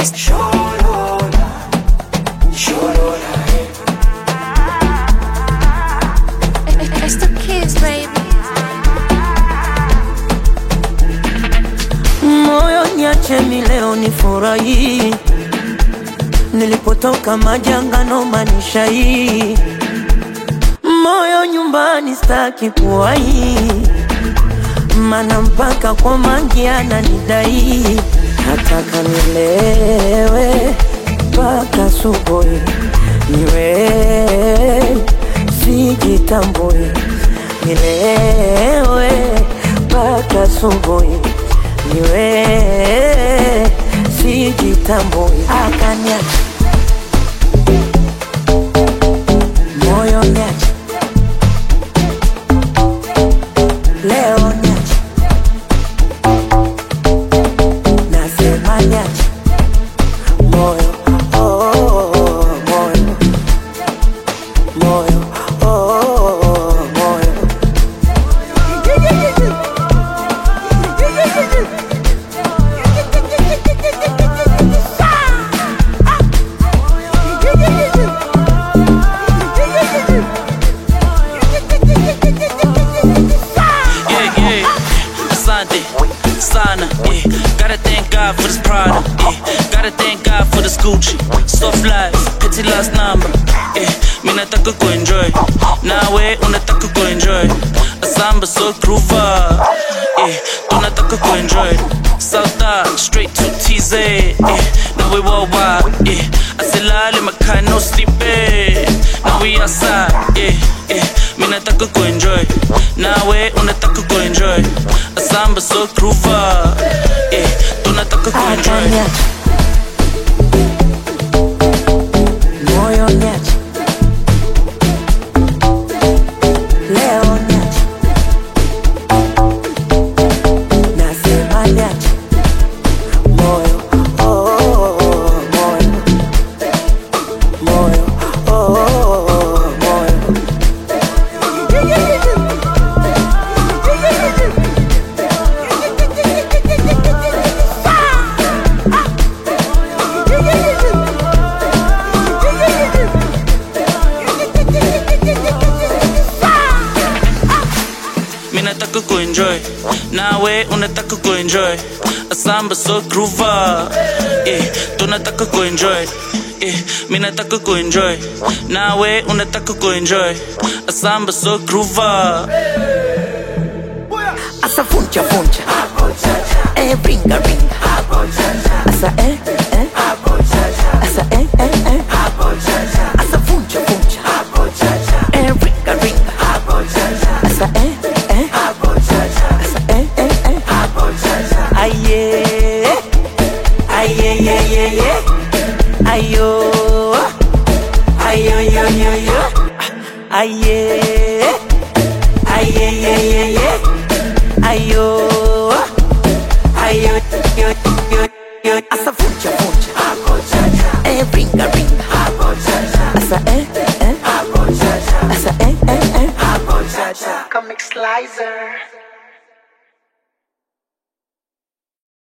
Sholola, sholola, It's the kids, baby. Moyo niache mi leo nifurahi, nilipotoka majanga no manisha hii. Moyo nyumbani staki kuwahi, mana mpaka kwa mangi ananidai. Nataka nilewe mpaka asubuhi, niwe sijitambui. Nilewe mpaka asubuhi, niwe sijitambui. Akaniacha moyo niacha, leo niacha, nasema niacha moyo, oh, moyo, moyo, oh, moyo. Asante sana, gotta thank God for this product, gotta thank God for this Gucci. Soft life, pity last number, mimi nataka kuenjoy, nawe unataka kuenjoy. Asamba so groover, tunataka kuenjoy. South Dock, straight to TZ, now we worldwide, asilale makai no sleeping, now we outside, mimi nataka kuenjoy, nawe unataka kuenjoy. Asamba so groover, tunataka kuenjoy. Moyo niacha, leo niacha, nasema niacha moyo, oh, moyo, moyo, oh, moyo. Mimi nataka kuenjoy, nawe unataka kuenjoy. Asamba so groover, tunataka kuenjoy, mimi nataka kuenjoy, nawe unataka kuenjoy. Asamba so groover. Asa funcha funcha, ringa ringa, asa asa asa funcha funcha, ringa ringa, asa asa aye, aye ye ye ye, ayo, ayo yo yo yo, aye, aye ye ye ye. Ayo, ayo, yo, yo, yo. Asa funcha funcha, ringa ringa, asa asa Comic Slicer.